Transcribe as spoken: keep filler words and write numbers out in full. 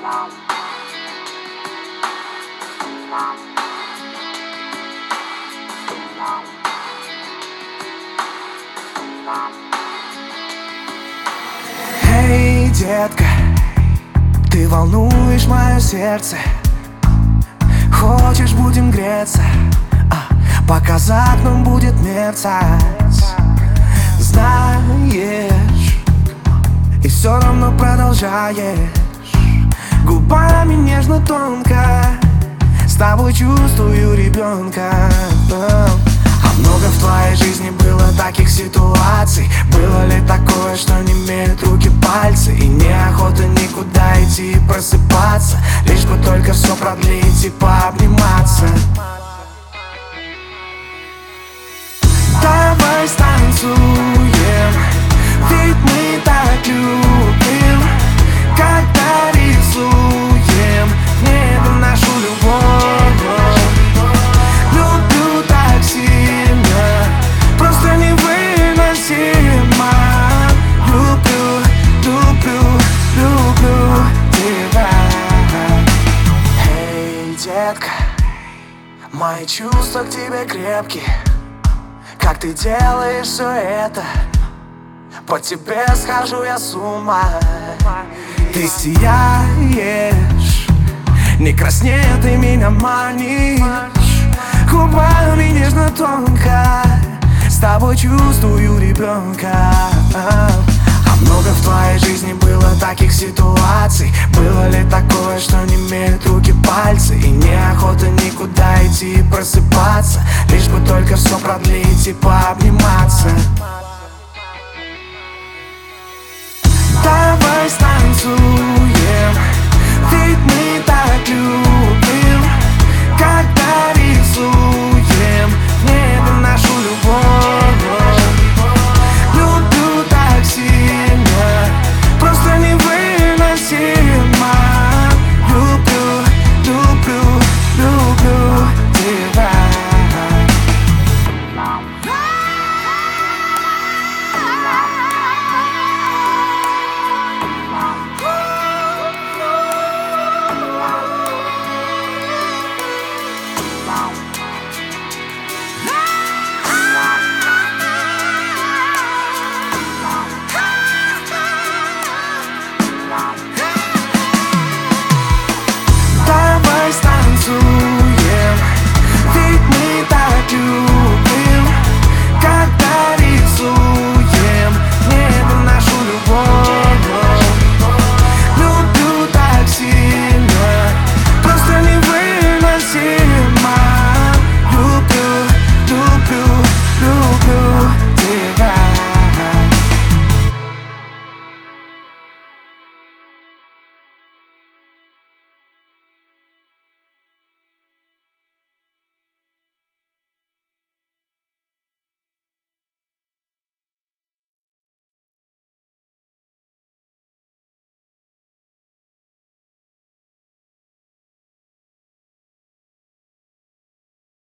Эй, детка, ты волнуешь мое сердце. Хочешь, будем греться, а, пока за окном будет мерцать. Знаешь, и все равно продолжаешь губами нежно, тонко. С тобой чувствую ребенка. А много в твоей жизни было таких ситуаций. Было ли такое, что не имеют руки пальцы? И неохота никуда идти и просыпаться, лишь бы только все продлить и пообниматься. Давай станцуем, ведь мы так любим, когда рисуем в небе нашу любовь. Люблю так сильно, просто невыносимо. Люблю, люблю, люблю тебя. Эй, детка, мои чувства к тебе крепкие. Как ты делаешь все это? По тебе схожу я с ума. Ты сияешь, не краснея ты меня манишь. Губами нежно, тонко, с тобой чувствую ребенка. А много в твоей жизни было таких ситуаций. Было ли такое, что не имеют руки пальцы? И неохота никуда идти и просыпаться, лишь бы только все продлить и пообниматься. Давай станцуем,